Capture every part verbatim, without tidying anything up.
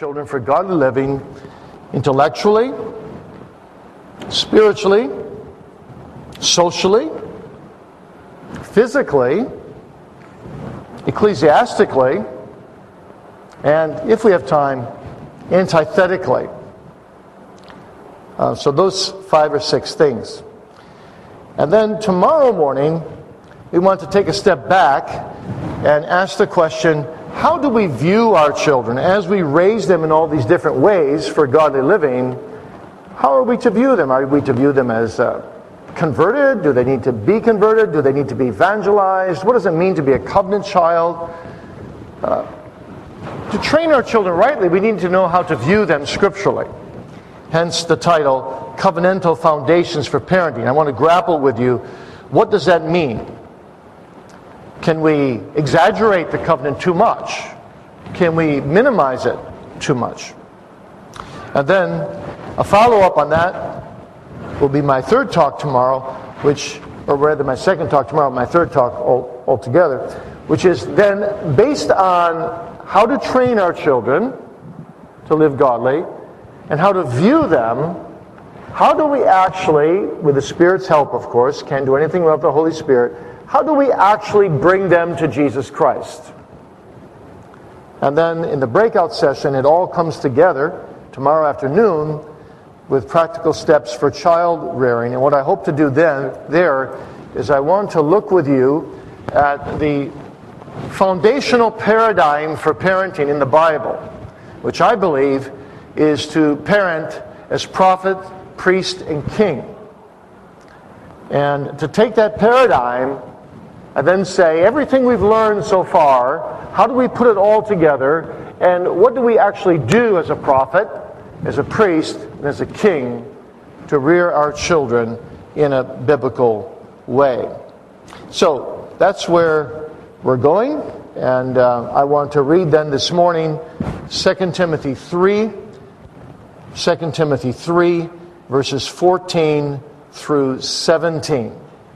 children for godly living intellectually, spiritually, socially, physically, ecclesiastically, and, if we have time, antithetically. Uh, so those five or six things. And then tomorrow morning, we want to take a step back and ask the question, how do we view our children as we raise them in all these different ways for godly living? How are we to view them? Are we to view them as uh, converted? Do they need to be converted? Do they need to be evangelized? What does it mean to be a covenant child? Uh, to train our children rightly, we need to know how to view them scripturally. Hence the title, Covenantal Foundations for Parenting. I want to grapple with you. What does that mean? Can we exaggerate the covenant too much? Can we minimize it too much? And then a follow-up on that will be my third talk tomorrow, which, or rather my second talk tomorrow, my third talk all, altogether, which is then based on how to train our children to live godly and how to view them. How do we actually, with the Spirit's help, of course, can't do anything without the Holy Spirit, how do we actually bring them to Jesus Christ? And then in the breakout session, it all comes together tomorrow afternoon with practical steps for child rearing. And what I hope to do then there is I want to look with you at the foundational paradigm for parenting in the Bible, which I believe is to parent as prophet, priest, and king. And to take that paradigm and then say, everything we've learned so far, how do we put it all together? And what do we actually do as a prophet, as a priest, and as a king to rear our children in a biblical way? So that's where we're going. And uh, I want to read then this morning Second Timothy three, Second Timothy three, verses fourteen through seventeen.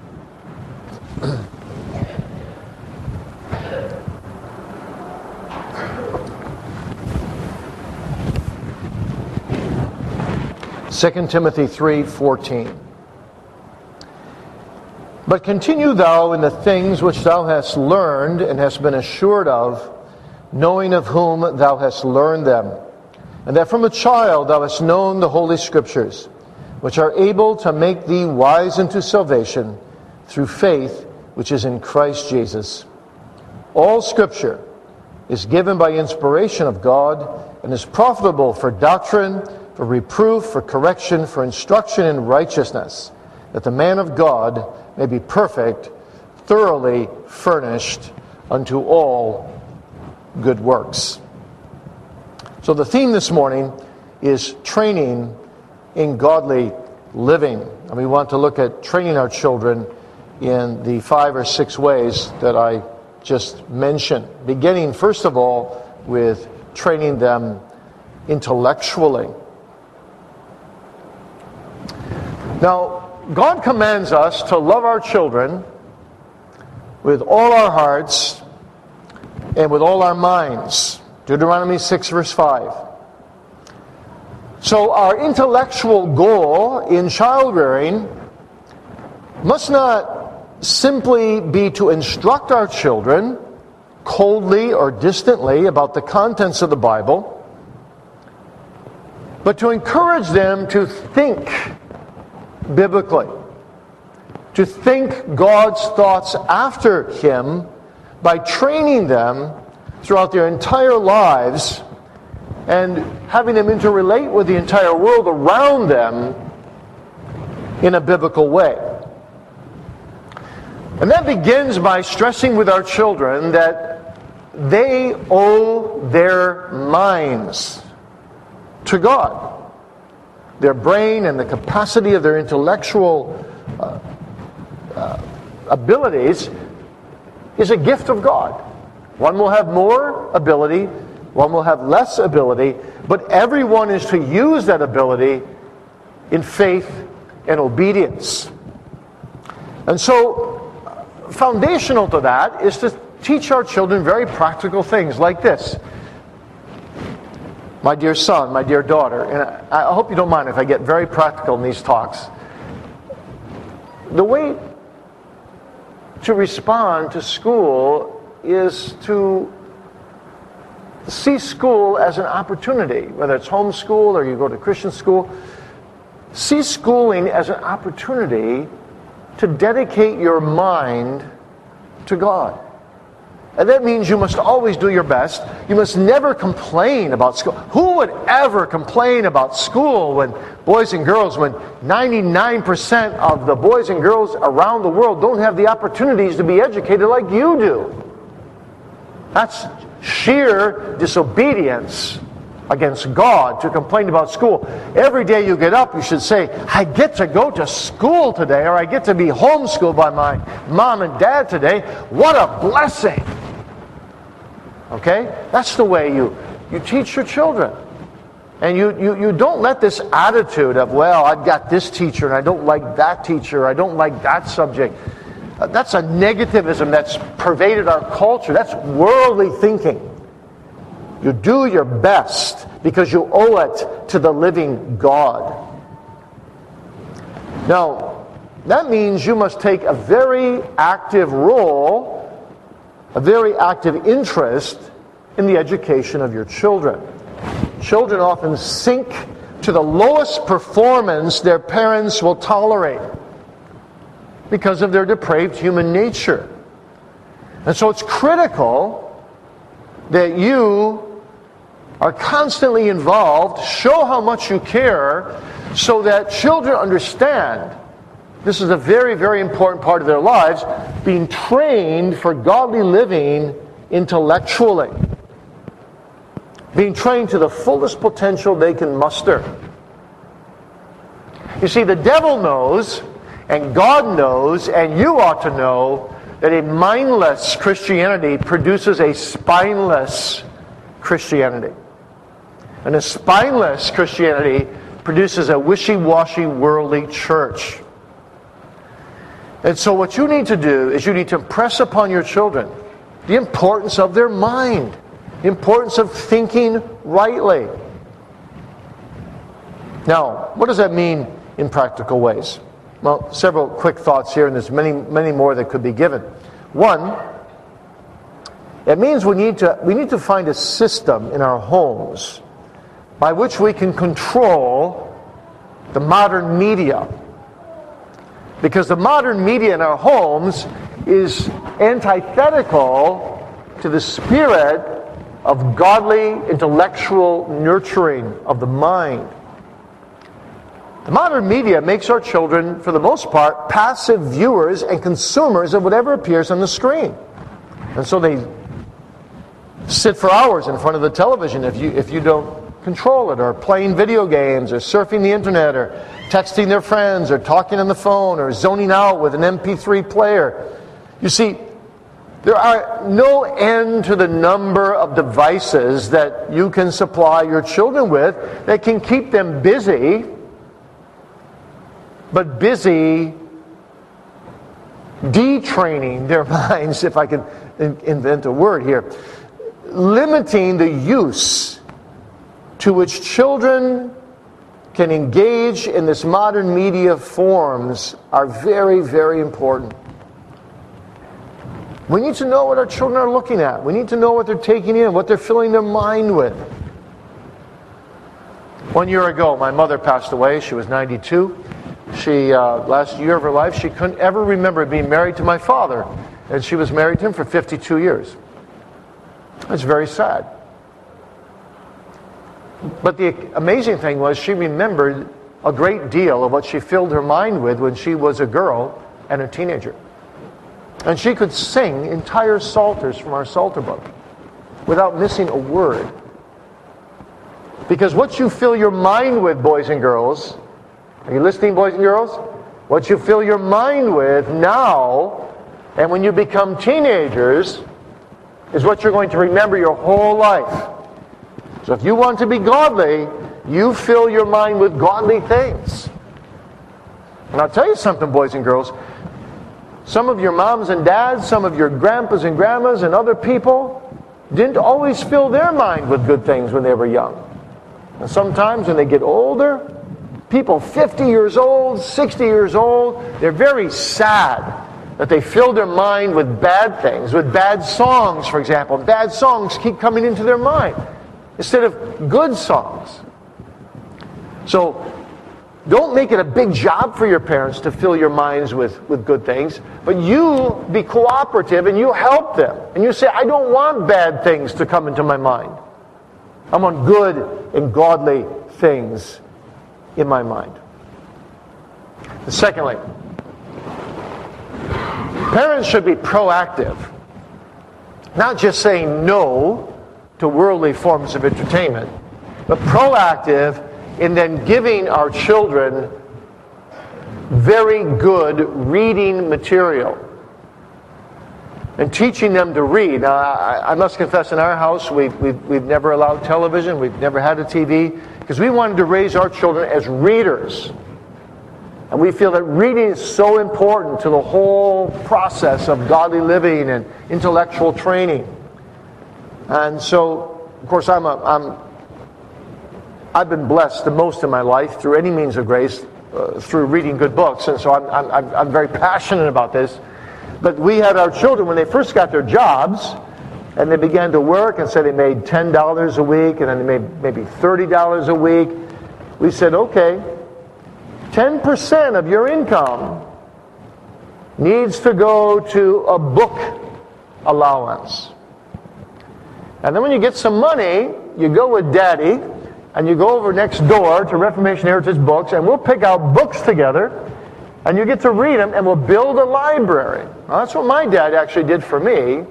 Second Timothy three fourteen. But continue thou in the things which thou hast learned and hast been assured of, knowing of whom thou hast learned them, and that from a child thou hast known the Holy Scriptures, which are able to make thee wise unto salvation through faith which is in Christ Jesus. All Scripture is given by inspiration of God and is profitable for doctrine, for reproof, for correction, for instruction in righteousness, that the man of God may be perfect, thoroughly furnished unto all good works. So the theme this morning is training in godly living. And we want to look at training our children in the five or six ways that I just mentioned. Beginning, first of all, with training them intellectually. Now, God commands us to love our children with all our hearts and with all our minds. Deuteronomy six, verse five. So our intellectual goal in child rearing must not simply be to instruct our children coldly or distantly about the contents of the Bible, but to encourage them to think biblically, to think God's thoughts after Him by training them throughout their entire lives and having them interrelate with the entire world around them in a biblical way. And that begins by stressing with our children that they owe their minds to God. Their brain and the capacity of their intellectual uh, uh, abilities is a gift of God. One will have more ability, one will have less ability, but everyone is to use that ability in faith and obedience. And so, foundational to that is to teach our children very practical things like this. my dear son, my dear daughter, and I, I hope you don't mind if I get very practical in these talks. The way to respond to school is to see school as an opportunity, whether it's homeschool or you go to Christian school. See schooling as an opportunity to dedicate your mind to God. And that means you must always do your best. You must never complain about school. Who would ever complain about school when boys and girls, when ninety-nine percent of the boys and girls around the world don't have the opportunities to be educated like you do? That's sheer disobedience against God to complain about school. Every day you get up, you should say, I get to go to school today, or I get to be homeschooled by my mom and dad today. What a blessing! Okay? That's the way you, you teach your children. And you, you, you don't let this attitude of, well, I've got this teacher and I don't like that teacher, I don't like that subject. Uh, that's a negativism that's pervaded our culture. That's worldly thinking. You do your best because you owe it to the living God. Now, that means you must take a very active role, a very active interest in the education of your children. Children often sink to the lowest performance their parents will tolerate because of their depraved human nature. And so it's critical that you are constantly involved, show how much you care, so that children understand this is a very, very important part of their lives, being trained for godly living intellectually, being trained to the fullest potential they can muster. You see, the devil knows, and God knows, and you ought to know, that a mindless Christianity produces a spineless Christianity. And a spineless Christianity produces a wishy-washy, worldly church. And so what you need to do is you need to impress upon your children the importance of their mind, the importance of thinking rightly. Now, what does that mean in practical ways? Well, several quick thoughts here, and there's many, many more that could be given. One, it means we need to we need to find a system in our homes by which we can control the modern media. Because the modern media in our homes is antithetical to the spirit of godly intellectual nurturing of the mind. The modern media makes our children, for the most part, passive viewers and consumers of whatever appears on the screen. And so they sit for hours in front of the television if you if you don't control it, or playing video games, or surfing the internet, or texting their friends, or talking on the phone, or zoning out with an M P three player. You see, there are no end to the number of devices that you can supply your children with that can keep them busy, but busy detraining their minds, if I can invent a word here, limiting the use to which children can engage in this modern media forms are very, very important. We need to know what our children are looking at. We need to know what they're taking in, what they're filling their mind with. One year ago, my mother passed away. She was ninety-two. She, uh, last year of her life, she couldn't ever remember being married to my father. And she was married to him for fifty-two years. It's very sad. But the amazing thing was she remembered a great deal of what she filled her mind with when she was a girl and a teenager. And she could sing entire psalters from our Psalter book without missing a word. Because what you fill your mind with, boys and girls, are you listening, boys and girls? What you fill your mind with now, and when you become teenagers, is what you're going to remember your whole life. So if you want to be godly, you fill your mind with godly things. And I'll tell you something, boys and girls. Some of your moms and dads, some of your grandpas and grandmas and other people didn't always fill their mind with good things when they were young. And sometimes when they get older, people fifty years old, sixty years old, they're very sad that they fill their mind with bad things, with bad songs, for example. Bad songs keep coming into their mind instead of good songs. So don't make it a big job for your parents to fill your minds with, with good things, but you be cooperative and you help them. And you say, I don't want bad things to come into my mind. I want good and godly things in my mind. And secondly, parents should be proactive. Not just saying no to worldly forms of entertainment, but proactive in then giving our children very good reading material and teaching them to read. Now, I, I must confess, in our house, we've, we've, we've never allowed television, we've never had a T V, because we wanted to raise our children as readers. And we feel that reading is so important to the whole process of godly living and intellectual training. And so, of course, I'm a, I'm I've been blessed the most in my life through any means of grace, uh, through reading good books, and so I'm, I'm, I'm very passionate about this. But we had our children, when they first got their jobs, and they began to work, and said they made ten dollars a week, and then they made maybe thirty dollars a week, we said, okay, ten percent of your income needs to go to a book allowance. And then when you get some money, you go with Daddy, and you go over next door to Reformation Heritage Books, and we'll pick out books together, and you get to read them, and we'll build a library. Now, that's what my dad actually did for me.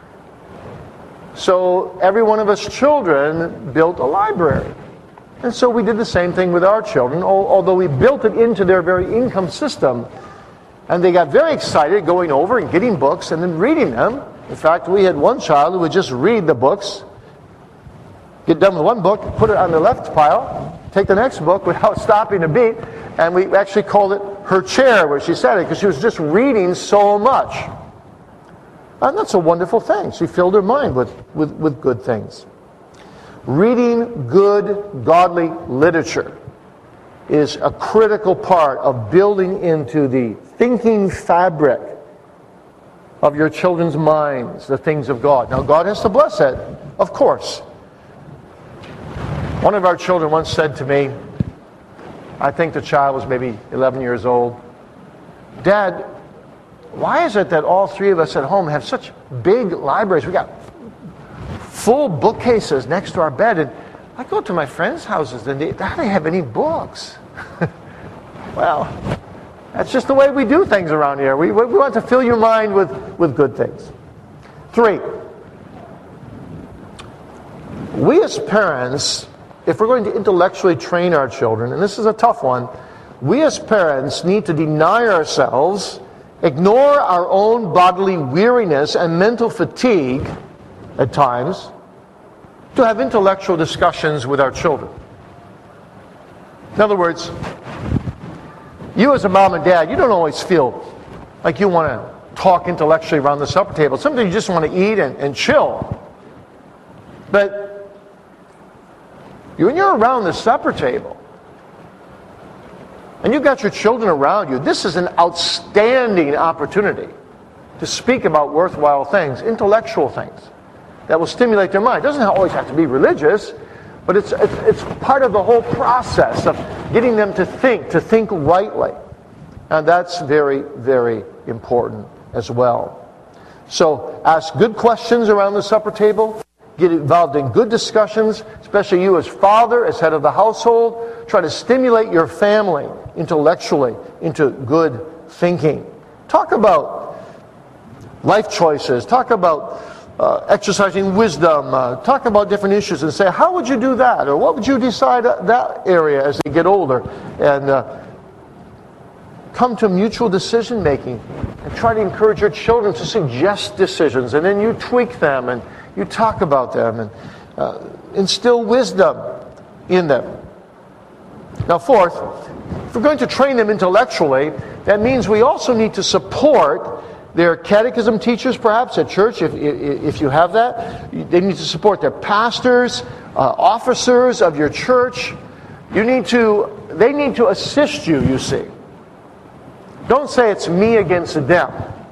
So every one of us children built a library. And so we did the same thing with our children, although we built it into their very income system. And they got very excited going over and getting books and then reading them. In fact, we had one child who would just read the books, get done with one book, put it on the left pile, take the next book without stopping to beat, and we actually called it her chair where she sat it, because she was just reading so much. And that's a wonderful thing. She filled her mind with, with, with good things. Reading good, godly literature is a critical part of building into the thinking fabric of your children's minds the things of God. Now, God has to bless it, of course. One of our children once said to me, I think the child was maybe eleven years old, Dad, why is it that all three of us at home have such big libraries? We got full bookcases next to our bed, and I go to my friends' houses and they, they don't have any books. Well, that's just the way we do things around here. We, we want to fill your mind with, with good things. Three, we as parents, if we're going to intellectually train our children, and this is a tough one, we as parents need to deny ourselves, ignore our own bodily weariness and mental fatigue at times, to have intellectual discussions with our children. In other words, you as a mom and dad, you don't always feel like you want to talk intellectually around the supper table. Sometimes you just want to eat and, and chill. But when you're around the supper table, and you've got your children around you, this is an outstanding opportunity to speak about worthwhile things, intellectual things, that will stimulate their mind. It doesn't always have to be religious, but it's, it's, it's part of the whole process of getting them to think, to think rightly. And that's very, very important as well. So ask good questions around the supper table. Get involved in good discussions, especially you as father, as head of the household. Try to stimulate your family intellectually into good thinking. Talk about life choices. Talk about uh, exercising wisdom. Uh, talk about different issues and say, how would you do that? Or what would you decide that area as they get older? And uh, come to mutual decision making. And try to encourage your children to suggest decisions. And then you tweak them and you talk about them and uh, instill wisdom in them. Now, fourth, if we're going to train them intellectually, that means we also need to support their catechism teachers, perhaps, at church, if, if, if you have that. They need to support their pastors, uh, officers of your church. You need to, they need to assist you, you see. Don't say it's me against them.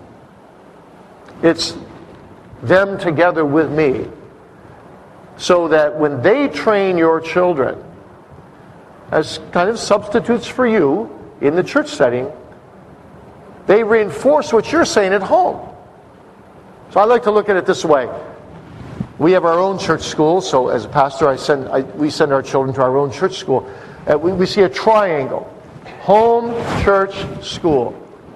It's them together with me. So that when they train your children as kind of substitutes for you in the church setting, they reinforce what you're saying at home. So I like to look at it this way. We have our own church school, so as a pastor, I send I, we send our children to our own church school. Uh, we, we see a triangle: home, church, school.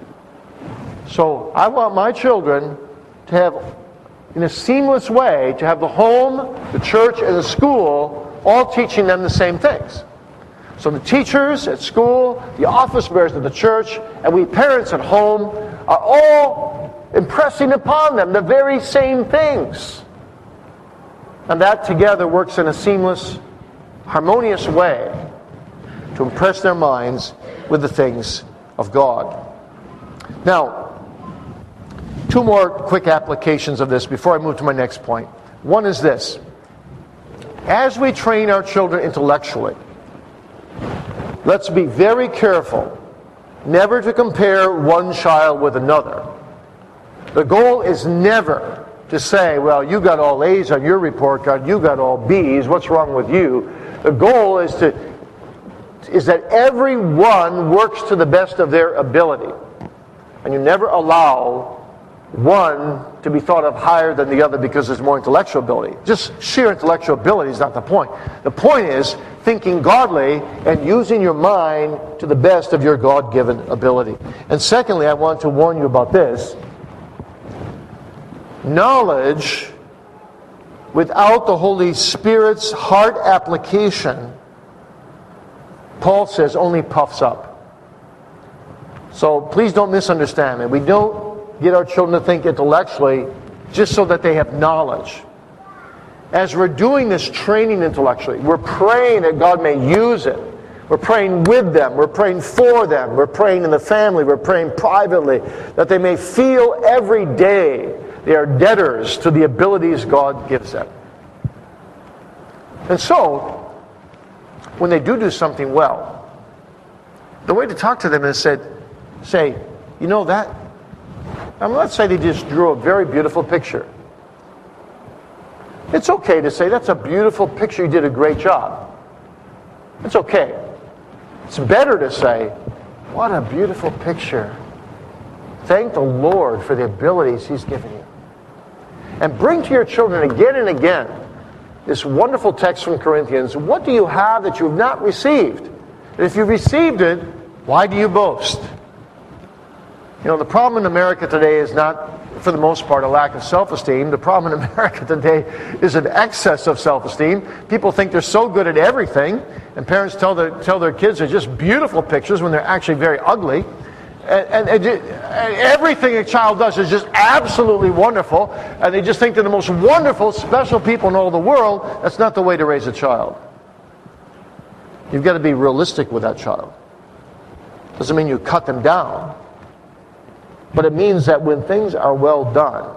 So I want my children to have, in a seamless way, to have the home, the church, and the school all teaching them the same things. So the teachers at school, the office bearers of the church, and we parents at home are all impressing upon them the very same things. And that together works in a seamless, harmonious way to impress their minds with the things of God. Now, two more quick applications of this before I move to my next point. One is this. As we train our children intellectually, let's be very careful never to compare one child with another. The goal is never to say, well, you got all A's on your report card, you got all B's, what's wrong with you? The goal is to is that everyone works to the best of their ability. And you never allow one to be thought of higher than the other because there's more intellectual ability. Just sheer intellectual ability is not the point. The point is thinking godly and using your mind to the best of your God-given ability. And secondly, I want to warn you about this. Knowledge without the Holy Spirit's heart application, Paul says, only puffs up. So please don't misunderstand me. We don't get our children to think intellectually just so that they have knowledge. As we're doing this training intellectually, we're praying that God may use it. We're praying with them. We're praying for them. We're praying in the family. We're praying privately that they may feel every day they are debtors to the abilities God gives them. And so, when they do do something well, the way to talk to them is said, say, you know that, I mean, let's say they just drew a very beautiful picture. It's okay to say, that's a beautiful picture, you did a great job. It's okay. It's better to say, what a beautiful picture. Thank the Lord for the abilities He's given you. And bring to your children again and again this wonderful text from Corinthians. What do you have that you have not received? And if you received it, why do you boast? You know, the problem in America today is not, for the most part, a lack of self-esteem. The problem in America today is an excess of self-esteem. People think they're so good at everything, and parents tell their, tell their kids they're just beautiful pictures when they're actually very ugly. And, and, and everything a child does is just absolutely wonderful, and they just think they're the most wonderful, special people in all the world. That's not the way to raise a child. You've got to be realistic with that child. Doesn't mean you cut them down, but it means that when things are well done,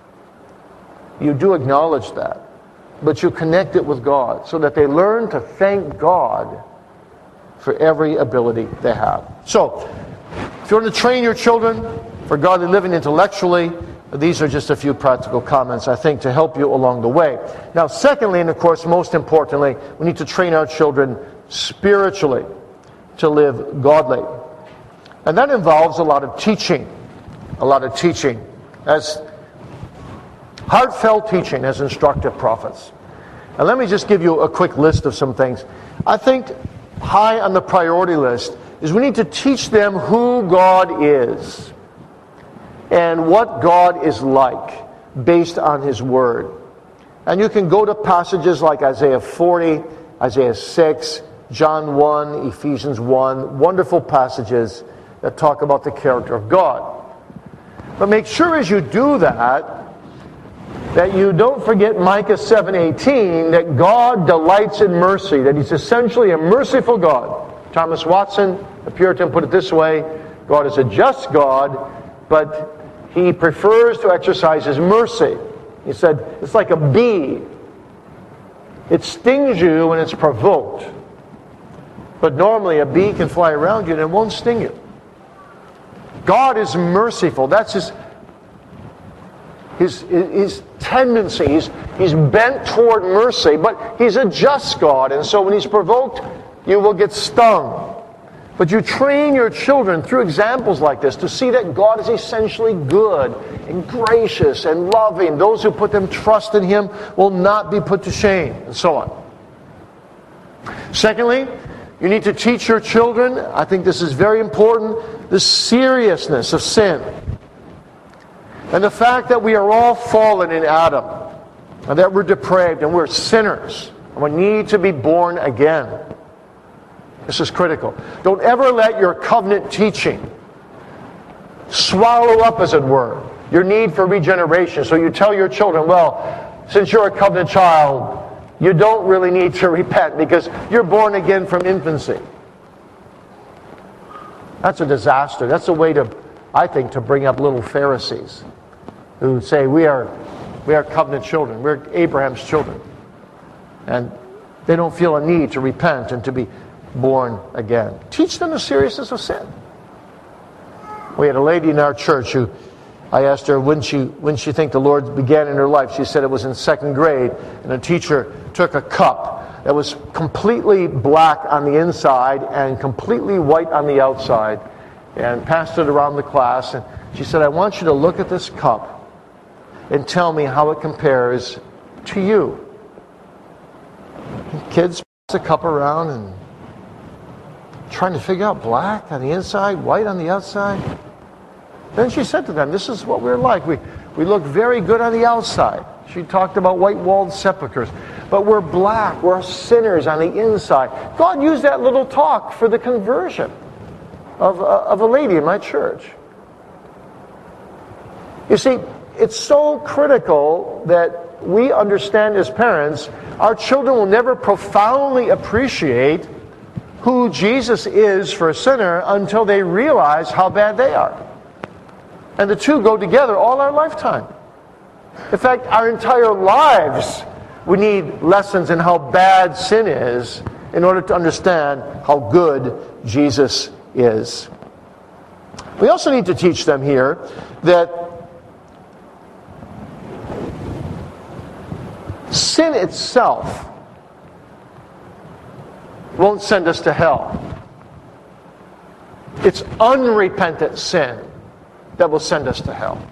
you do acknowledge that, but you connect it with God so that they learn to thank God for every ability they have. So, if you want to train your children for godly living intellectually, these are just a few practical comments, I think, to help you along the way. Now, secondly, and of course, most importantly, we need to train our children spiritually to live godly. And that involves a lot of teaching. A lot of teaching. As heartfelt teaching as instructive prophets. And let me just give you a quick list of some things. I think high on the priority list is we need to teach them who God is and what God is like based on His Word. And you can go to passages like Isaiah forty, Isaiah six, John one, Ephesians one, wonderful passages that talk about the character of God. But make sure as you do that, that you don't forget Micah seven eighteen, that God delights in mercy, that He's essentially a merciful God. Thomas Watson, the Puritan, put it this way: God is a just God, but he prefers to exercise his mercy. He said, it's like a bee. It stings you when it's provoked. But normally a bee can fly around you and it won't sting you. God is merciful. That's his, his, his tendency. He's, he's bent toward mercy, but he's a just God. And so when he's provoked, you will get stung. But you train your children through examples like this to see that God is essentially good and gracious and loving. Those who put them trust in him will not be put to shame, and so on. Secondly, you need to teach your children, I think this is very important, the seriousness of sin. And the fact that we are all fallen in Adam, and that we're depraved and we're sinners, and we need to be born again. This is critical. Don't ever let your covenant teaching swallow up, as it were, your need for regeneration. So you tell your children, well, since you're a covenant child, you don't really need to repent because you're born again from infancy. That's a disaster. That's a way to, I think, to bring up little Pharisees who say we are, we are covenant children. We're Abraham's children. And they don't feel a need to repent and to be born again. Teach them the seriousness of sin. We had a lady in our church who, I asked her when she when she think the Lord began in her life. She said it was in second grade, and a teacher took a cup that was completely black on the inside and completely white on the outside, and passed it around the class. And she said, I want you to look at this cup and tell me how it compares to you. And kids pass the cup around and trying to figure out black on the inside, white on the outside. Then she said to them, this is what we're like. We, we look very good on the outside. She talked about white-walled sepulchres. But we're black, we're sinners on the inside. God used that little talk for the conversion of, uh, of a lady in my church. You see, it's so critical that we understand as parents, our children will never profoundly appreciate who Jesus is for a sinner until they realize how bad they are. And the two go together all our lifetime. In fact, our entire lives, we need lessons in how bad sin is in order to understand how good Jesus is. We also need to teach them here that sin itself won't send us to hell. It's unrepentant sin that will send us to hell.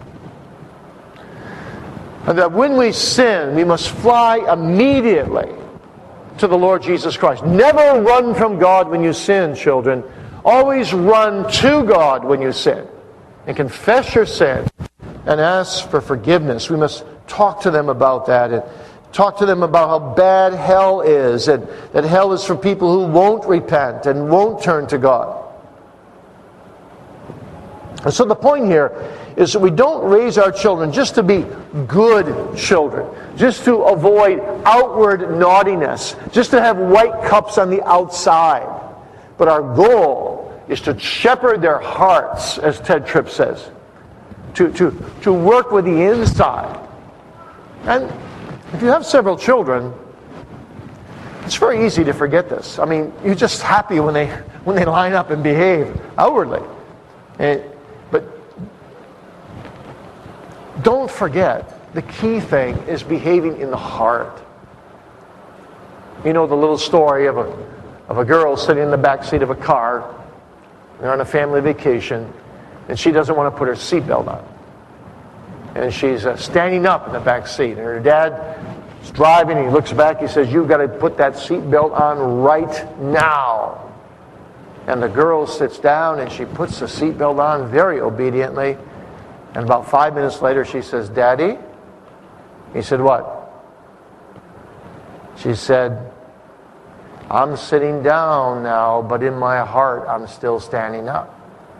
And that when we sin, we must fly immediately to the Lord Jesus Christ. Never run from God when you sin, children. Always run to God when you sin. And confess your sin and ask for forgiveness. We must talk to them about that and talk to them about how bad hell is, and that hell is for people who won't repent and won't turn to God. And so the point here is that we don't raise our children just to be good children, just to avoid outward naughtiness, just to have white cups on the outside. But our goal is to shepherd their hearts, as Ted Tripp says, to, to, to work with the inside. And if you have several children, it's very easy to forget this. I mean, you're just happy when they when they line up and behave outwardly. And, but don't forget, the key thing is behaving in the heart. You know the little story of a of a girl sitting in the back seat of a car. They're on a family vacation, and she doesn't want to put her seatbelt on. And she's uh, standing up in the back seat. And her dad is driving, and he looks back, he says, you've got to put that seatbelt on right now. And the girl sits down, and she puts the seatbelt on very obediently. And about five minutes later, she says, Daddy? He said, what? She said, I'm sitting down now, but in my heart, I'm still standing up.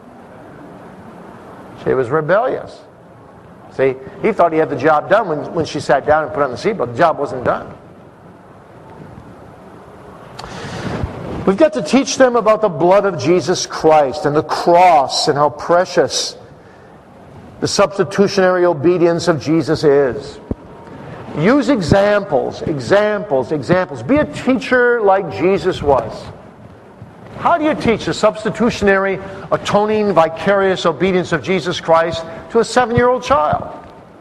She was rebellious. See, he thought he had the job done when, when she sat down and put on the seatbelt. The job wasn't done. We've got to teach them about the blood of Jesus Christ and the cross and how precious the substitutionary obedience of Jesus is. Use examples, examples, examples. Be a teacher like Jesus was. How do you teach the substitutionary, atoning, vicarious obedience of Jesus Christ to a seven-year-old child?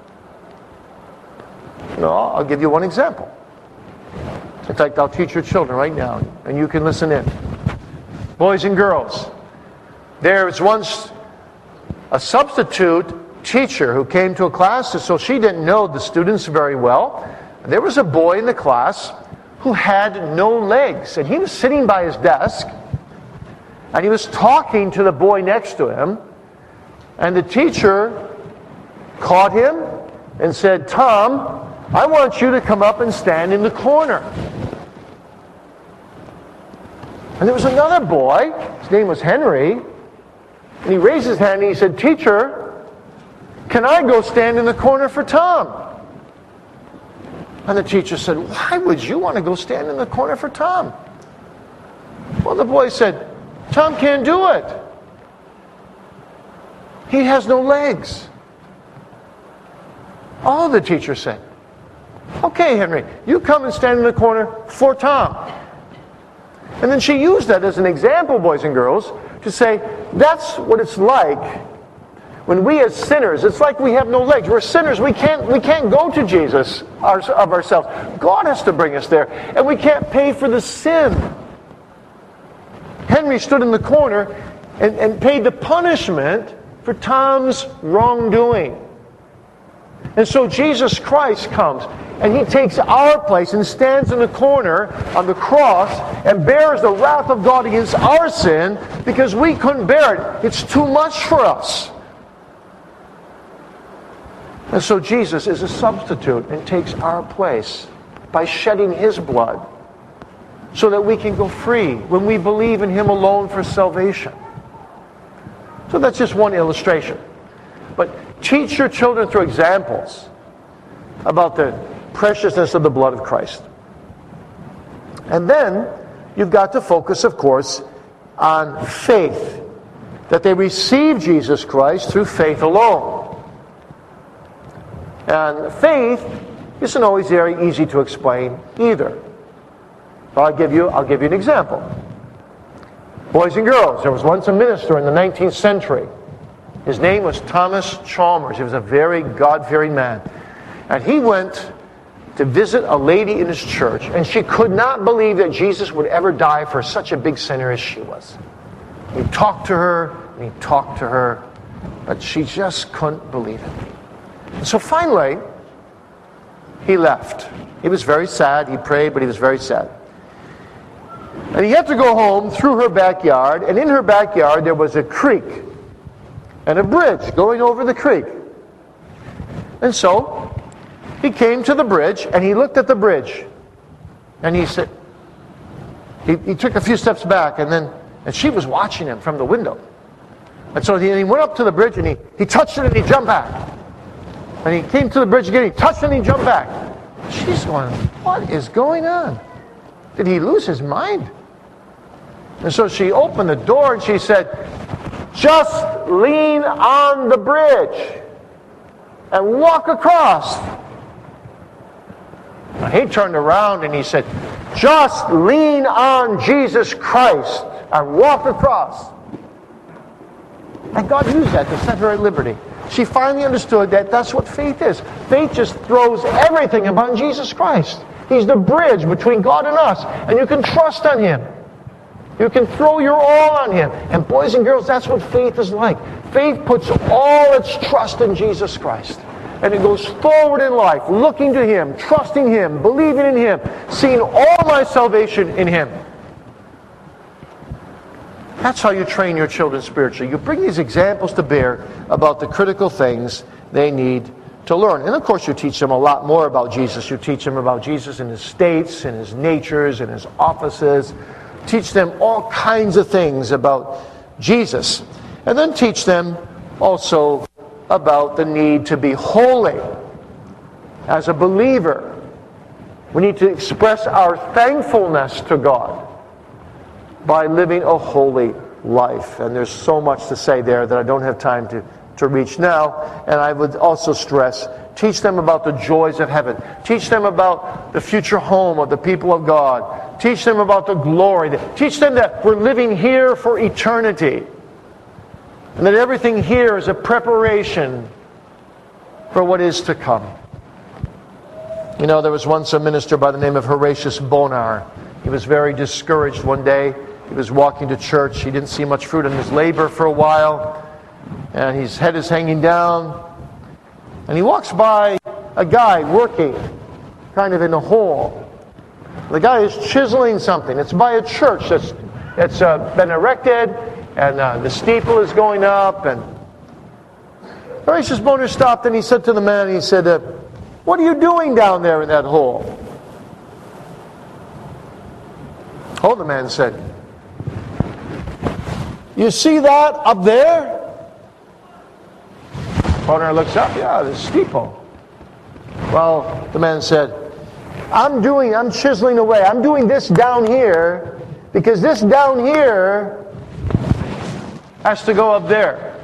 No, I'll give you one example. In fact, I'll teach your children right now, and you can listen in. Boys and girls, there was once a substitute teacher who came to a class, so she didn't know the students very well. There was a boy in the class who had no legs, and he was sitting by his desk, and he was talking to the boy next to him, and the teacher caught him and said, "Tom, I want you to come up and stand in the corner." And there was another boy, his name was Henry, and he raised his hand and he said, "Teacher, can I go stand in the corner for Tom?" And the teacher said, "Why would you want to go stand in the corner for Tom?" Well, the boy said, "Tom can't do it. He has no legs." Oh, the teacher said, "Okay, Henry, you come and stand in the corner for Tom." And then she used that as an example, boys and girls, to say, that's what it's like when we as sinners, it's like we have no legs. We're sinners. We can't, we can't go to Jesus of ourselves. God has to bring us there. And we can't pay for the sin. Henry stood in the corner and, and paid the punishment for Tom's wrongdoing. And so Jesus Christ comes and he takes our place and stands in the corner on the cross and bears the wrath of God against our sin because we couldn't bear it. It's too much for us. And so Jesus is a substitute and takes our place by shedding his blood so that we can go free when we believe in him alone for salvation. So that's just one illustration. But teach your children through examples about the preciousness of the blood of Christ. And then you've got to focus, of course, on faith. That they receive Jesus Christ through faith alone. And faith isn't always very easy to explain either. So I'll give you, I'll give you an example. Boys and girls, there was once a minister in the nineteenth century. His name was Thomas Chalmers. He was a very God-fearing man. And he went to visit a lady in his church, and she could not believe that Jesus would ever die for such a big sinner as she was. He talked to her, and he talked to her, but she just couldn't believe it. And so finally, he left. He was very sad. He prayed, but he was very sad. And he had to go home through her backyard, and in her backyard there was a creek and a bridge going over the creek. And so he came to the bridge, and he looked at the bridge, and he said, he, he took a few steps back, and then, and she was watching him from the window. And so he, he went up to the bridge, and he, he touched it, and he jumped back. And he came to the bridge again, he touched it, and he jumped back. She's going, what is going on? Did he lose his mind? And so she opened the door, and she said, just lean on the bridge and walk across. Now, he turned around and he said, just lean on Jesus Christ and walk across. And God used that to set her at liberty. She finally understood that that's what faith is. Faith just throws everything upon Jesus Christ. He's the bridge between God and us. And you can trust on him. You can throw your all on him. And boys and girls, that's what faith is like. Faith puts all its trust in Jesus Christ. And it goes forward in life, looking to him, trusting him, believing in him, seeing all my salvation in him. That's how you train your children spiritually. You bring these examples to bear about the critical things they need to learn. And of course you teach them a lot more about Jesus. You teach them about Jesus in his states, in his natures, in his offices. Teach them all kinds of things about Jesus. And then teach them also about the need to be holy. As a believer, we need to express our thankfulness to God by living a holy life. And there's so much to say there that I don't have time to to reach now. And I would also stress, teach them about the joys of heaven. Teach them about the future home of the people of God. Teach them about the glory. Teach them that we're living here for eternity. And that everything here is a preparation for what is to come. You know, there was once a minister by the name of Horatius Bonar. He was very discouraged one day. He was walking to church. He didn't see much fruit in his labor for a while. And his head is hanging down. And he walks by a guy working kind of in a hole. The guy is chiseling something. It's by a church that's, that's uh, been erected. And uh, the steeple is going up. And Horatius Bonar stopped and he said to the man, he said, uh, what are you doing down there in that hole? Oh, the man said, you see that up there? Bonar looks up, yeah, the steeple. Well, the man said, I'm doing, I'm chiseling away. I'm doing this down here because this down here has to go up there.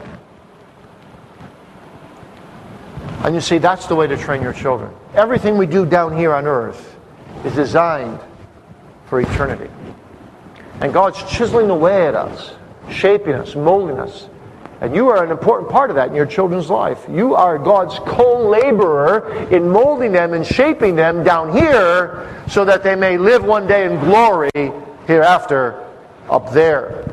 And you see, that's the way to train your children. Everything we do down here on earth is designed for eternity. And God's chiseling away at us, shaping us, molding us. And you are an important part of that in your children's life. You are God's co-laborer in molding them and shaping them down here so that they may live one day in glory hereafter up there.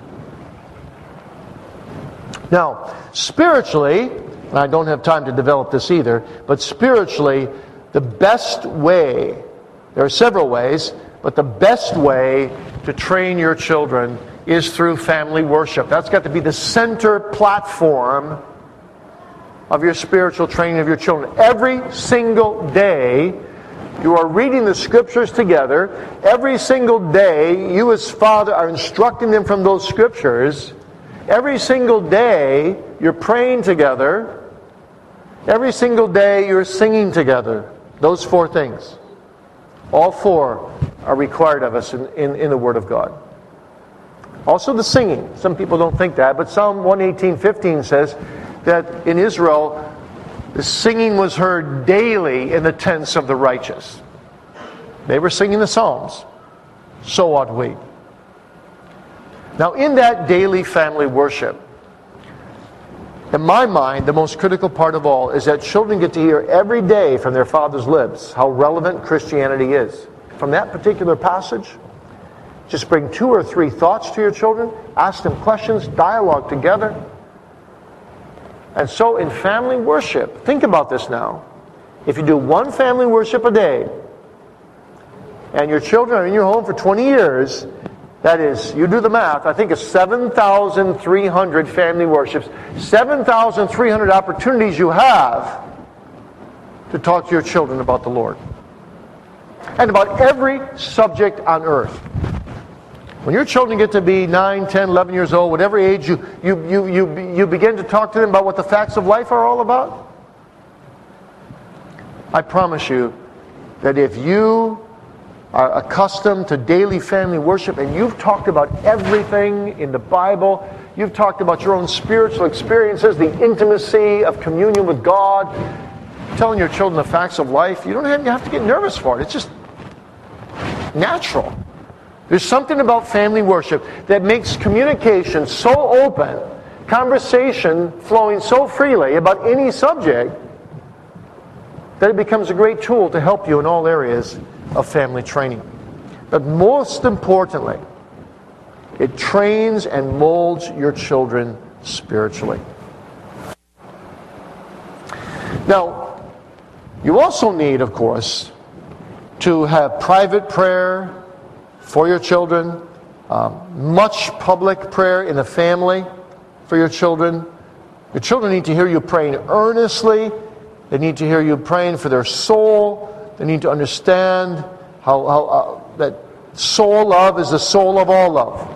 Now, spiritually, and I don't have time to develop this either, but spiritually, the best way, there are several ways, but the best way to train your children is through family worship. That's got to be the center platform of your spiritual training of your children. Every single day, you are reading the scriptures together. Every single day, you as father are instructing them from those scriptures. Every single day, you're praying together. Every single day, you're singing together. Those four things. All four are required of us in, in, in the Word of God. Also the singing. Some people don't think that, but Psalm one eighteen fifteen says that in Israel, the singing was heard daily in the tents of the righteous. They were singing the Psalms. So ought we. Now, in that daily family worship, in my mind, the most critical part of all is that children get to hear every day from their father's lips how relevant Christianity is. From that particular passage, just bring two or three thoughts to your children, ask them questions, dialogue together. And so in family worship, think about this now. If you do one family worship a day, and your children are in your home for twenty years, that is, you do the math, I think it's seven thousand three hundred family worships, seven thousand three hundred opportunities you have to talk to your children about the Lord. And about every subject on earth. When your children get to be nine, ten, eleven years old, whatever age, you, you, you, you, you begin to talk to them about what the facts of life are all about. I promise you that if you are accustomed to daily family worship and you've talked about everything in the Bible, you've talked about your own spiritual experiences, the intimacy of communion with God, telling your children the facts of life, you don't have, you have to get nervous for it. It's just natural. There's something about family worship that makes communication so open, conversation flowing so freely about any subject, that it becomes a great tool to help you in all areas of family training. But most importantly, it trains and molds your children spiritually. Now, you also need, of course, to have private prayer for your children, um, much public prayer in the family for your children. Your children need to hear you praying earnestly. They need to hear you praying for their soul. They need to understand how, how uh, that soul love is the soul of all love.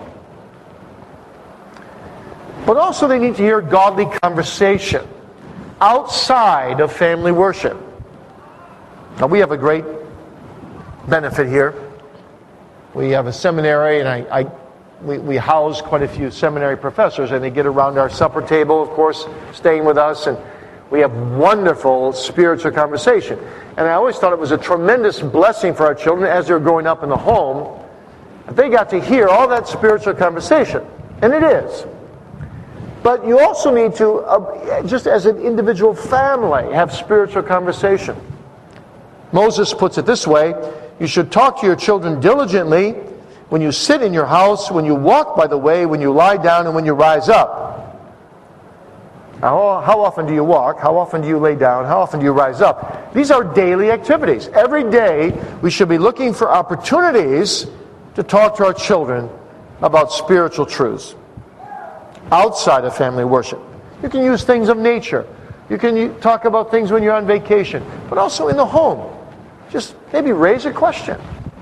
But also they need to hear godly conversation outside of family worship. Now we have a great benefit here. We have a seminary, and I, I we, we house quite a few seminary professors, and they get around our supper table, of course, staying with us, and we have wonderful spiritual conversation. And I always thought it was a tremendous blessing for our children as they're growing up in the home, that they got to hear all that spiritual conversation. And it is. But you also need to, uh, just as an individual family, have spiritual conversation. Moses puts it this way: you should talk to your children diligently when you sit in your house, when you walk by the way, when you lie down, and when you rise up. Now, how often do you walk? How often do you lay down? How often do you rise up? These are daily activities. Every day we should be looking for opportunities to talk to our children about spiritual truths outside of family worship. You can use things of nature. You can talk about things when you're on vacation, but also in the home. Just maybe raise a question.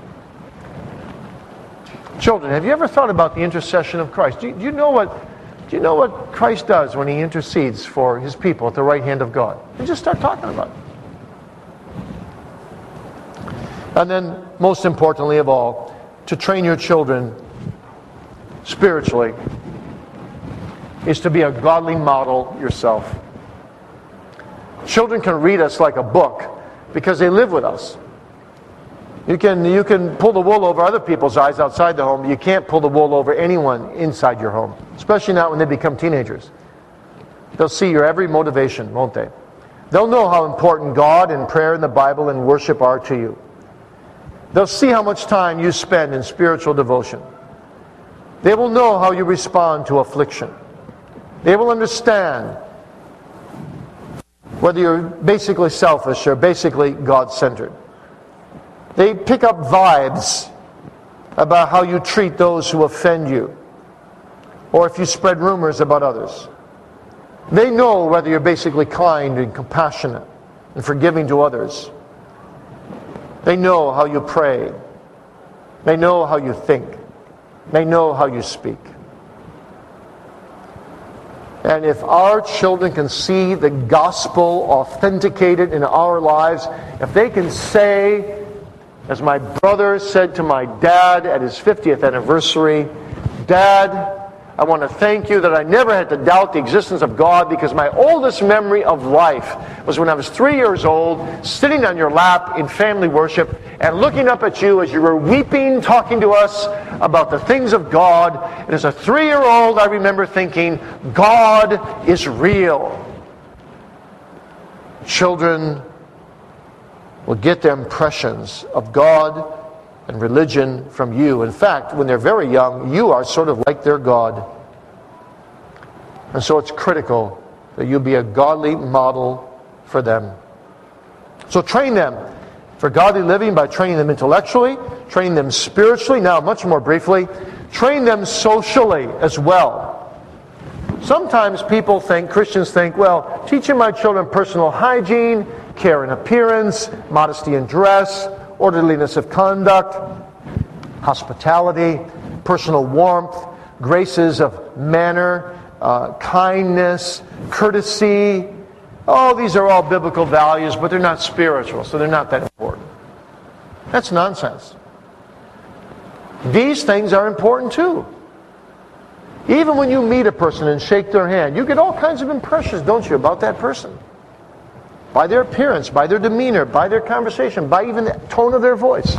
Children, have you ever thought about the intercession of Christ? Do you, do you know what do you know what Christ does when he intercedes for his people at the right hand of God? And just start talking about it. And then, most importantly of all, to train your children spiritually is to be a godly model yourself. Children can read us like a book because they live with us. You can, you can pull the wool over other people's eyes outside the home, but you can't pull the wool over anyone inside your home, especially not when they become teenagers. They'll see your every motivation, won't they? They'll know how important God and prayer and the Bible and worship are to you. They'll see how much time you spend in spiritual devotion. They will know how you respond to affliction. They will understand whether you're basically selfish or basically God-centered. They pick up vibes about how you treat those who offend you, or if you spread rumors about others. They know whether you're basically kind and compassionate and forgiving to others. They know how you pray. They know how you think. They know how you speak. And if our children can see the gospel authenticated in our lives, if they can say, as my brother said to my dad at his fiftieth anniversary, "Dad, I want to thank you that I never had to doubt the existence of God, because my oldest memory of life was when I was three years old, sitting on your lap in family worship and looking up at you as you were weeping, talking to us about the things of God. And as a three-year-old, I remember thinking, God is real." Children will get their impressions of God and religion from you. In fact, when they're very young, you are sort of like their God. And so it's critical that you be a godly model for them. So train them for godly living by training them intellectually, training them spiritually, now much more briefly, train them socially as well. Sometimes people think, Christians think, well, teaching my children personal hygiene, care in appearance, modesty in dress, orderliness of conduct, hospitality, personal warmth, graces of manner, uh, kindness, courtesy. Oh, these are all biblical values, but they're not spiritual, so they're not that important. That's nonsense. These things are important too. Even when you meet a person and shake their hand, you get all kinds of impressions, don't you, about that person? By their appearance, by their demeanor, by their conversation, by even the tone of their voice.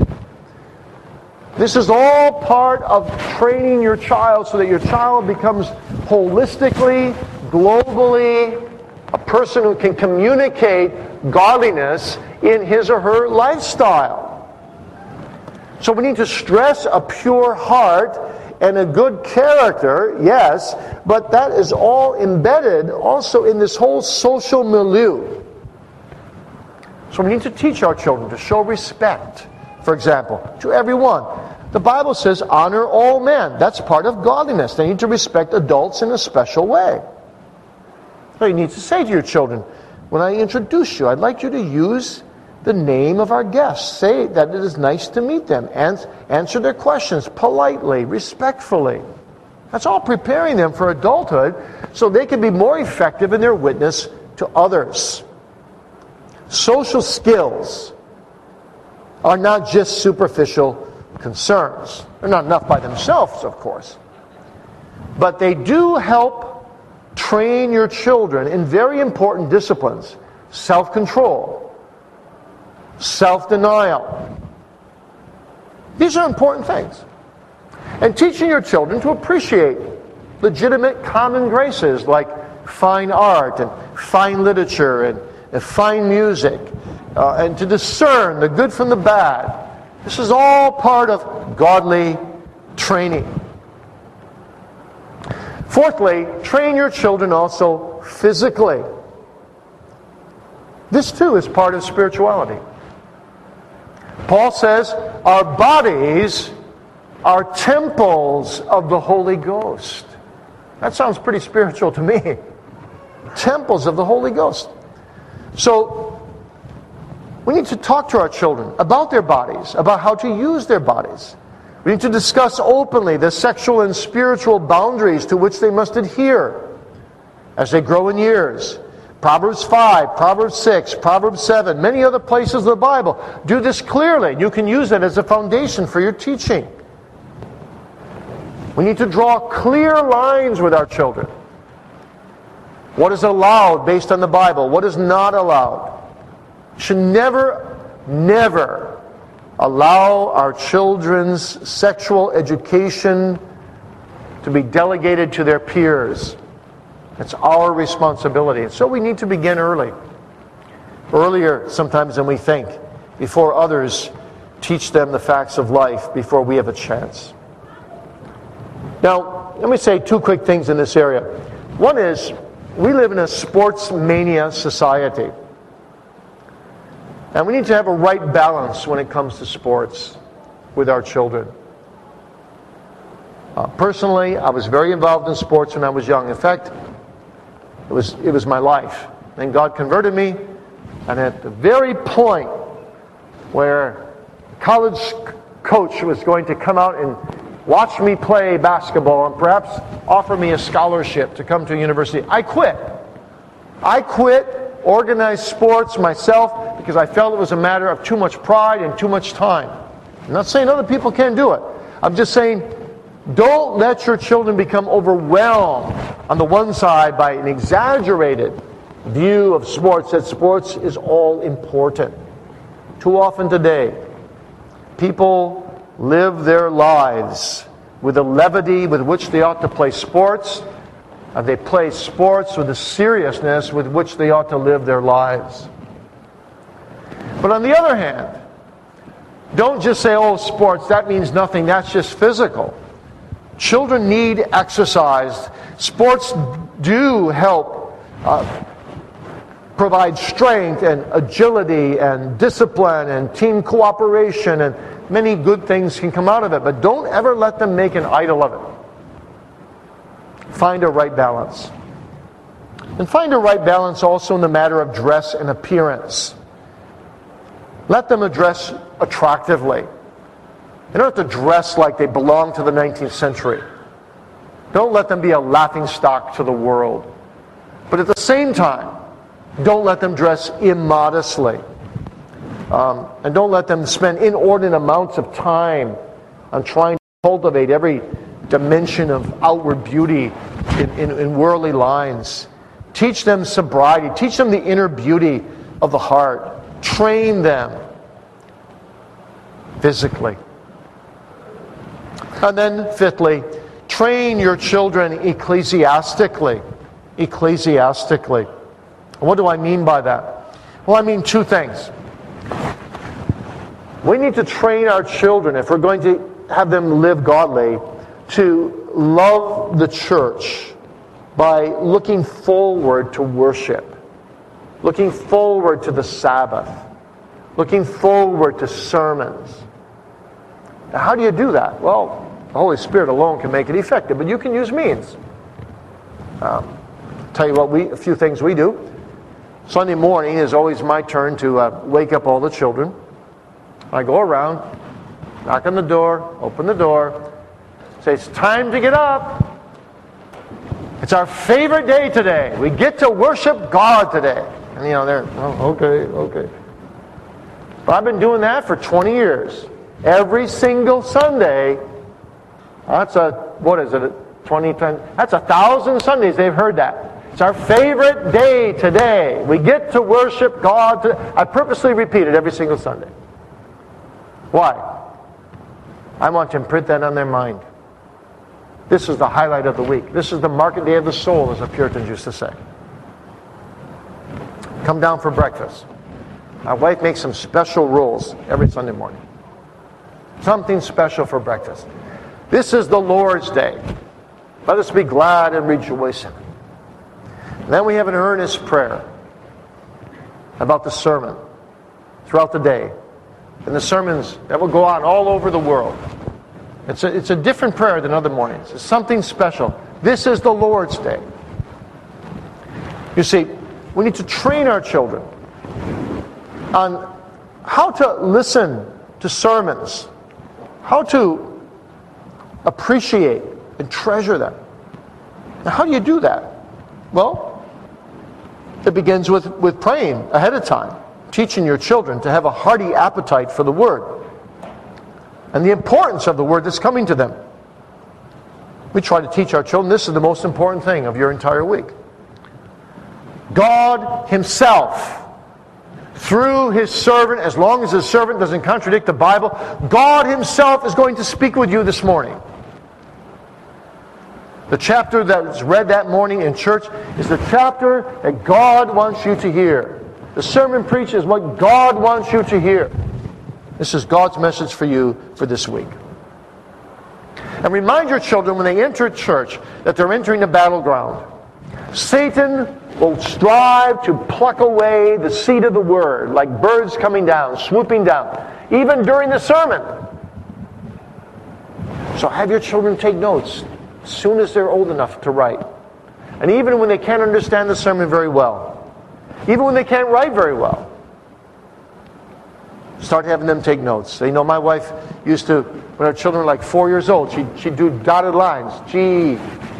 This is all part of training your child so that your child becomes holistically, globally, a person who can communicate godliness in his or her lifestyle. So we need to stress a pure heart and a good character, yes, but that is all embedded also in this whole social milieu. So we need to teach our children to show respect, for example, to everyone. The Bible says, honor all men. That's part of godliness. They need to respect adults in a special way. So you need to say to your children, when I introduce you, I'd like you to use the name of our guests. Say that it is nice to meet them. And answer their questions politely, respectfully. That's all preparing them for adulthood so they can be more effective in their witness to others. Social skills are not just superficial concerns. They're not enough by themselves, of course. but they do help train your children in very important disciplines. Self-control, self-denial. These are important things. And teaching your children to appreciate legitimate common graces like fine art and fine literature and, and fine music, uh, and to discern the good from the bad. This is all part of godly training. Fourthly, train your children also physically. This too is part of spirituality. Paul says our bodies are temples of the Holy Ghost. That sounds pretty spiritual to me. Temples of the Holy Ghost. So we need to talk to our children about their bodies, about how to use their bodies. We need to discuss openly the sexual and spiritual boundaries to which they must adhere as they grow in years. Proverbs five, Proverbs six, Proverbs seven, many other places of the Bible do this clearly. You can use it as a foundation for your teaching. We need to draw clear lines with our children. What is allowed based on the Bible? What is not allowed? Should never, never allow our children's sexual education to be delegated to their peers. It's our responsibility. And so we need to begin early. Earlier sometimes than we think, before others teach them the facts of life, before we have a chance. Now, let me say two quick things in this area. One is, we live in a sports mania society. And we need to have a right balance when it comes to sports with our children. Uh, personally, I was very involved in sports when I was young. In fact, it was, it was my life. And God converted me, and at the very point where a college coach was going to come out and watch me play basketball and perhaps offer me a scholarship to come to a university, I quit. I quit organized sports myself because I felt it was a matter of too much pride and too much time. I'm not saying other people can't do it. I'm just saying, don't let your children become overwhelmed on the one side by an exaggerated view of sports, that sports is all important. Too often today, people live their lives with the levity with which they ought to play sports, and they play sports with the seriousness with which they ought to live their lives. But on the other hand, don't just say, oh, sports, that means nothing, that's just physical. Children need exercise. Sports do help uh, provide strength and agility and discipline and team cooperation, and many good things can come out of it. But don't ever let them make an idol of it. Find a right balance. And find a right balance also in the matter of dress and appearance. Let them dress attractively. They don't have to dress like they belong to the nineteenth century. Don't let them be a laughingstock to the world. But at the same time, don't let them dress immodestly. Um, and don't let them spend inordinate amounts of time on trying to cultivate every dimension of outward beauty in, in, in worldly lines. Teach them sobriety. Teach them the inner beauty of the heart. Train them physically. And then, fifthly, train your children ecclesiastically. Ecclesiastically. What do I mean by that? Well, I mean two things. We need to train our children, if we're going to have them live godly, to love the church by looking forward to worship, looking forward to the Sabbath, looking forward to sermons. Now, how do you do that? Well, the Holy Spirit alone can make it effective, but you can use means. Um, tell you what, we a few things we do. Sunday morning is always my turn to uh, wake up all the children. I go around, knock on the door, open the door, say, it's time to get up. It's our favorite day today. We get to worship God today. And you know, they're, oh, okay, okay. But I've been doing that for twenty years. Every single Sunday. That's a, what is it, twenty times. That's a thousand Sundays they've heard that. It's our favorite day today. We get to worship God. I purposely repeat it every single Sunday. Why? I want to imprint that on their mind. This is the highlight of the week. This is the market day of the soul, as the Puritans used to say. Come down for breakfast. My wife makes some special rolls every Sunday morning. Something special for breakfast. This is the Lord's Day. Let us be glad and rejoice in it. And then we have an earnest prayer about the sermon throughout the day. And the sermons that will go on all over the world. It's a, it's a different prayer than other mornings. It's something special. This is the Lord's Day. You see, we need to train our children on how to listen to sermons, how to appreciate and treasure them. Now, how do you do that? Well, it begins with, with praying ahead of time, teaching your children to have a hearty appetite for the Word and the importance of the Word that's coming to them. We try to teach our children this is the most important thing of your entire week. God Himself, through His servant, as long as His servant doesn't contradict the Bible, God Himself is going to speak with you this morning. The chapter that was read that morning in church is the chapter that God wants you to hear. The sermon preached is what God wants you to hear. This is God's message for you for this week. And remind your children when they enter church that they're entering the battleground. Satan will strive to pluck away the seed of the Word like birds coming down, swooping down, even during the sermon. So have your children take notes as soon as they're old enough to write. And even when they can't understand the sermon very well. Even when they can't write very well. Start having them take notes. They know my wife used to, when our children were like four years old, she'd, she'd do dotted lines. G,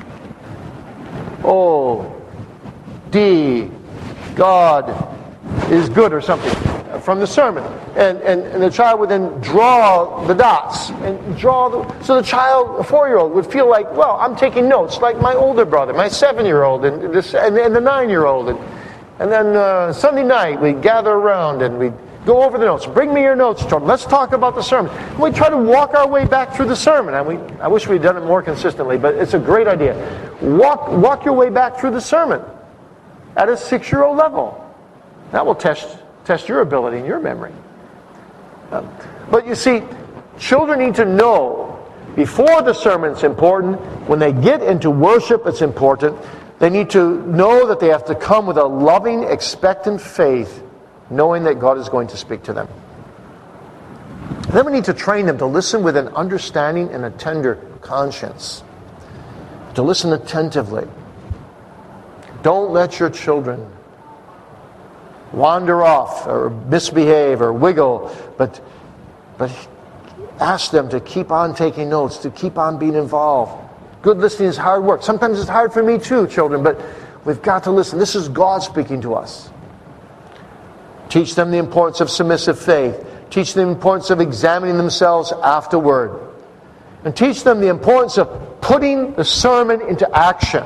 O, D, God is good or something from the sermon. And, and, and the child would then draw the dots. and draw the So the child, a four-year-old, would feel like, well, I'm taking notes like my older brother, my seven-year-old, and, this, and, and the nine-year-old. And, and then uh, Sunday night, we'd gather around and we'd go over the notes. Bring me your notes, children. Let's talk about the sermon. And we try to walk our way back through the sermon. And we, I wish we'd done it more consistently, but it's a great idea. Walk, walk your way back through the sermon at a six-year-old level. That will test, test your ability and your memory. Um, but you see, children need to know before the sermon's important, when they get into worship, it's important. They need to know that they have to come with a loving, expectant faith, knowing that God is going to speak to them. Then we need to train them to listen with an understanding and a tender conscience. To listen attentively. Don't let your children wander off or misbehave or wiggle, but, but ask them to keep on taking notes, to keep on being involved. Good listening is hard work. Sometimes it's hard for me too, children, but we've got to listen. This is God speaking to us. Teach them the importance of submissive faith. Teach them the importance of examining themselves afterward. And teach them the importance of putting the sermon into action.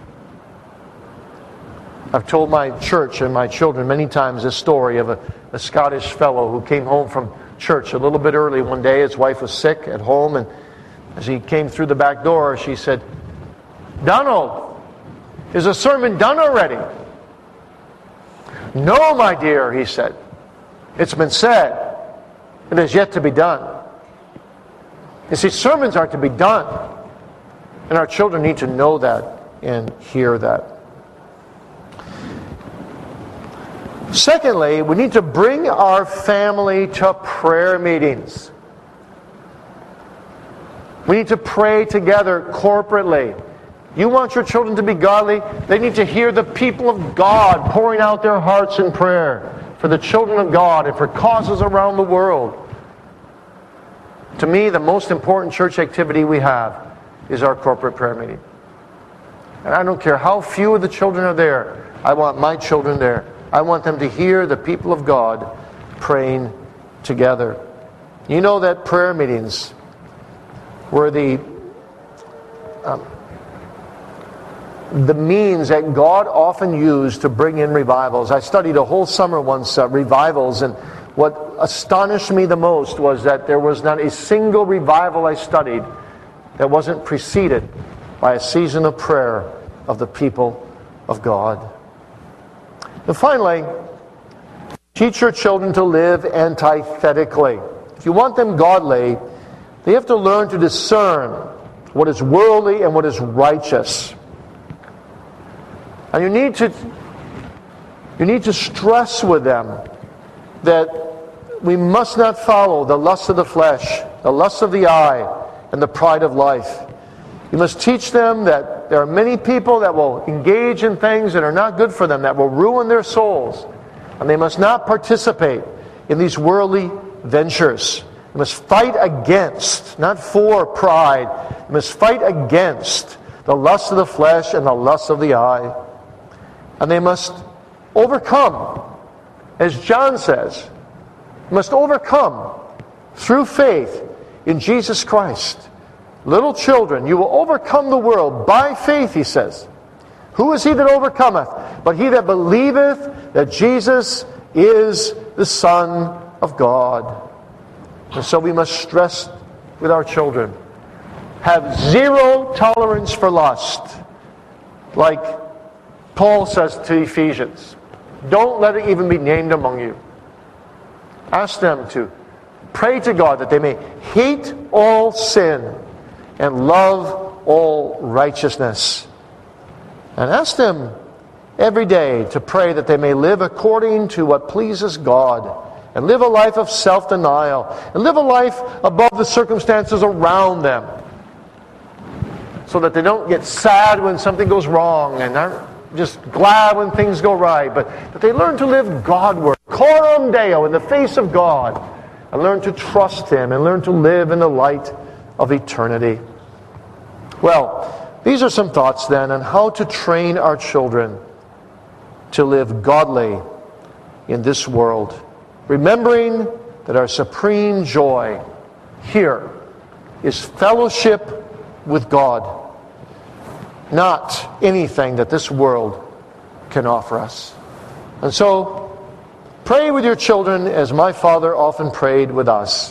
I've told my church and my children many times this story of a, a Scottish fellow who came home from church a little bit early one day. His wife was sick at home, and as he came through the back door, she said, "Donald, is the sermon done already?" "No, my dear," he said. "It's been said. It is yet to be done." You see, sermons are to be done. And our children need to know that and hear that. Secondly, we need to bring our family to prayer meetings. We need to pray together corporately. You want your children to be godly? They need to hear the people of God pouring out their hearts in prayer for the children of God and for causes around the world. To me, the most important church activity we have is our corporate prayer meeting. And I don't care how few of the children are there. I want my children there. I want them to hear the people of God praying together. You know that prayer meetings were the um, the means that God often used to bring in revivals. I studied a whole summer once, uh, revivals, and what astonished me the most was that there was not a single revival I studied that wasn't preceded by a season of prayer of the people of God. And finally, teach your children to live antithetically. If you want them godly, they have to learn to discern what is worldly and what is righteous. And you need to you need to stress with them that we must not follow the lust of the flesh, the lust of the eye, and the pride of life. You must teach them that there are many people that will engage in things that are not good for them, that will ruin their souls. And they must not participate in these worldly ventures. They must fight against, not for pride. They must fight against the lust of the flesh and the lust of the eye. And they must overcome, as John says, must overcome through faith in Jesus Christ. Little children, you will overcome the world by faith, he says. Who is he that overcometh? But he that believeth that Jesus is the Son of God. And so we must stress with our children. Have zero tolerance for lust. Like Paul says to Ephesians. Don't let it even be named among you. Ask them to pray to God that they may hate all sin and love all righteousness. And ask them every day to pray that they may live according to what pleases God, and live a life of self-denial, and live a life above the circumstances around them, so that they don't get sad when something goes wrong and aren't just glad when things go right, but that they learn to live Godward, coram Deo, in the face of God, and learn to trust Him, and learn to live in the light of eternity. Well, these are some thoughts then on how to train our children to live godly in this world, remembering that our supreme joy here is fellowship with God, not anything that this world can offer us. And so, pray with your children as my father often prayed with us.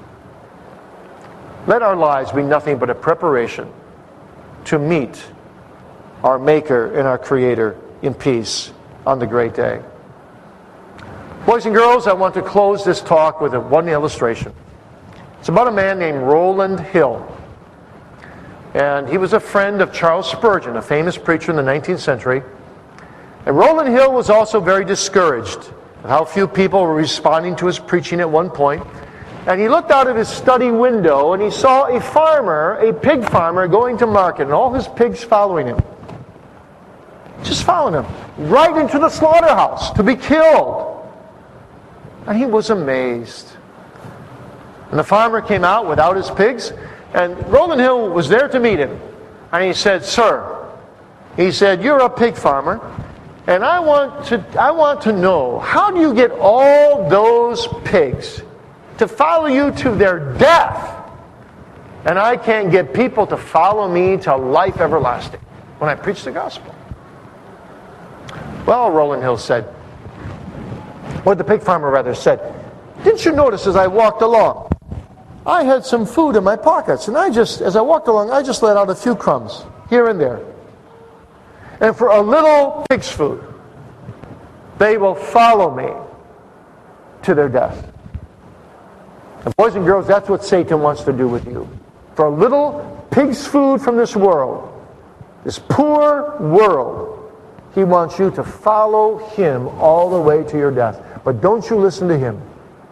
Let our lives be nothing but a preparation to meet our Maker and our Creator in peace on the great day. Boys and girls, I want to close this talk with one illustration. It's about a man named Rowland Hill. And he was a friend of Charles Spurgeon, a famous preacher in the nineteenth century. And Rowland Hill was also very discouraged at how few people were responding to his preaching at one point. And he looked out of his study window and he saw a farmer, a pig farmer, going to market, and all his pigs following him. Just following him, right into the slaughterhouse to be killed. And he was amazed. And the farmer came out without his pigs, and Rowland Hill was there to meet him. And he said, "Sir," he said, "you're a pig farmer, and I want to I want to know, how do you get all those pigs to follow you to their death? And I can't get people to follow me to life everlasting when I preach the gospel." "Well," Rowland Hill said, or the pig farmer rather said, "didn't you notice as I walked along, I had some food in my pockets, and I just, as I walked along, I just let out a few crumbs here and there. And for a little pig's food, they will follow me to their death." And boys and girls, that's what Satan wants to do with you. For a little pig's food from this world, this poor world, he wants you to follow him all the way to your death. But don't you listen to him.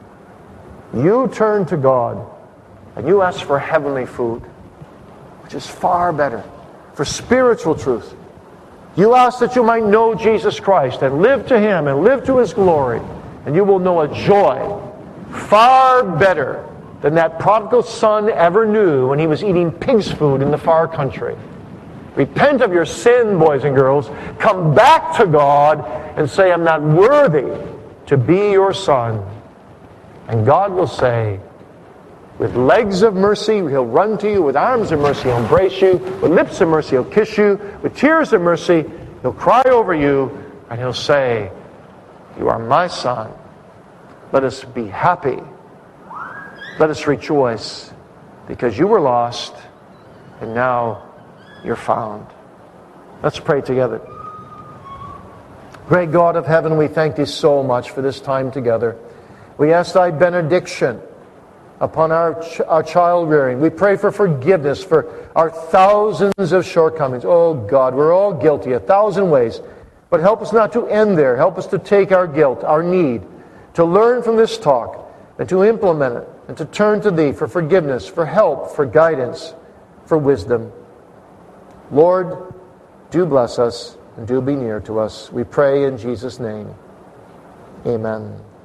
You turn to God and you ask for heavenly food, which is far better, for spiritual truth. You ask that you might know Jesus Christ and live to him and live to his glory, and you will know a joy far better than that prodigal son ever knew when he was eating pig's food in the far country. Repent of your sin, boys and girls. Come back to God and say, "I'm not worthy to be your son." And God will say, With legs of mercy, he'll run to you. With arms of mercy, he'll embrace you. With lips of mercy, he'll kiss you. With tears of mercy, he'll cry over you, and he'll say, you are my son. Let us be happy. Let us rejoice, because you were lost, and now you're found. Let's pray together. Great God of heaven, we thank thee so much for this time together. We ask thy benediction upon our, ch- our child rearing. We pray for forgiveness for our thousands of shortcomings. Oh God, we're all guilty a thousand ways. But help us not to end there. Help us to take our guilt, our need, to learn from this talk, and to implement it, and to turn to thee for forgiveness, for help, for guidance, for wisdom. Lord, do bless us and do be near to us. We pray in Jesus' name. Amen.